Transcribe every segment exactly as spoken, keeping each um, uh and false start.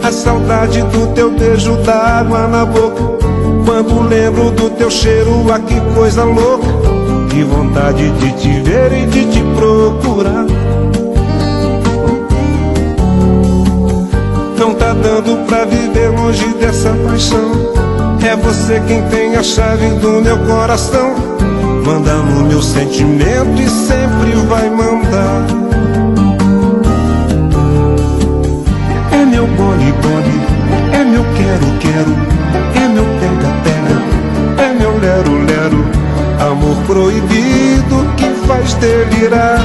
A saudade do teu beijo dá água na boca. Quando lembro do teu cheiro, ah, que coisa louca. Que vontade de te ver e de te procurar. Não tá dando pra viver longe dessa paixão. É você quem tem a chave do meu coração. Manda no meu sentimento e sempre vai mandar. É meu gole-gole, é meu quero-quero, é meu pega-pega, é meu lero-lero. Amor proibido que faz delirar.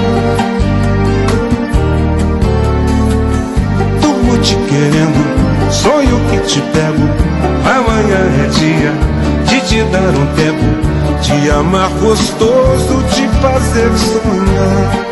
Durmo te querendo, sonho que te pego. Amanhã é dia de te dar um tempo, te amar gostoso, te fazer sonhar.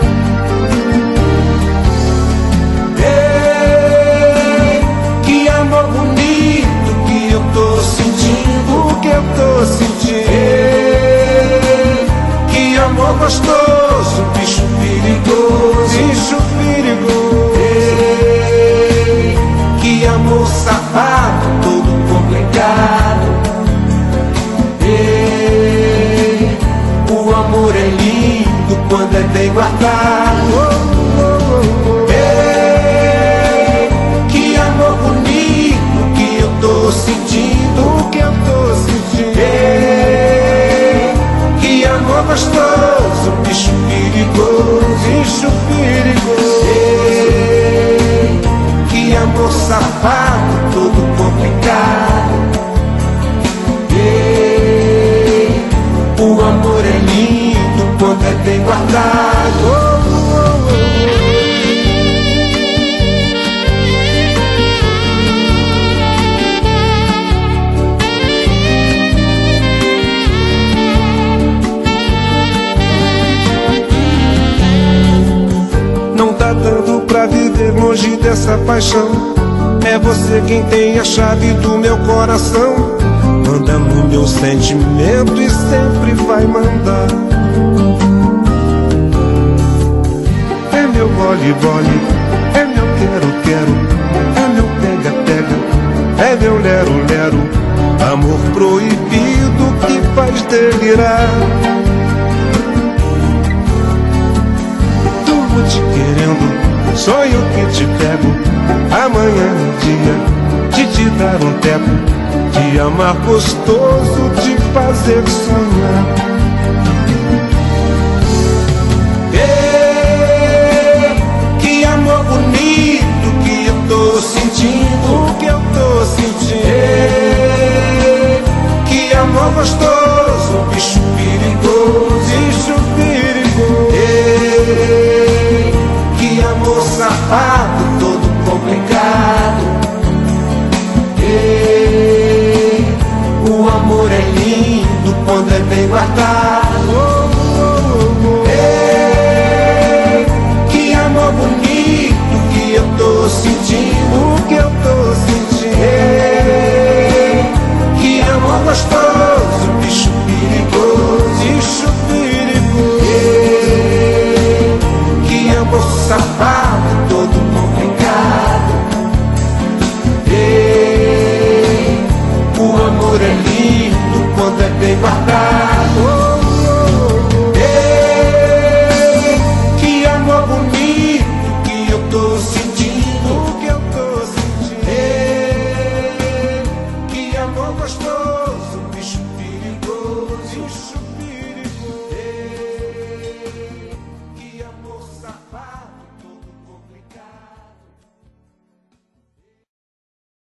Ei, que amor bonito que eu tô sentindo, que eu tô sentindo. Ei, que amor gostoso, bicho perigoso, bicho perigoso. Ei, que amor safado, todo complicado. Ei, o amor é lindo quando é bem guardado. Oh, oh, oh. Ei, que amor bonito que eu tô sentindo, que eu tô sentindo. Ei, que amor gostoso, bicho perigoso, bicho perigoso. Ei, que amor safado, todo complicado. O amor é lindo quando é bem guardado. Oh, oh, oh. Não tá dando pra viver longe dessa paixão. É você quem tem a chave do meu coração. Manda no meu sentimento e sempre vai mandar. É meu gole-gole, é meu quero-quero, é meu pega-pega, é meu lero-lero. Amor proibido que faz delirar. Durmo te querendo, sonho que te pego. Amanhã é dia de te dar um teco, de amar gostoso, de fazer sonhar. Ei, que amor bonito que eu tô sentindo, que eu tô sentindo. Ei, que amor gostoso, bicho perigoso, bicho perigoso. Ei, que amor safado, todo complicado. Ei, o amor é lindo quando é bem guardado. Oh, oh, oh. Ei, que amor bonito que eu tô sentindo, que eu tô sentindo. Ei, que amor gostoso, bicho perigoso, bicho perigoso. Ei, que amor safado, todo complicado. Ei, o amor é lindo quando é bem guardado.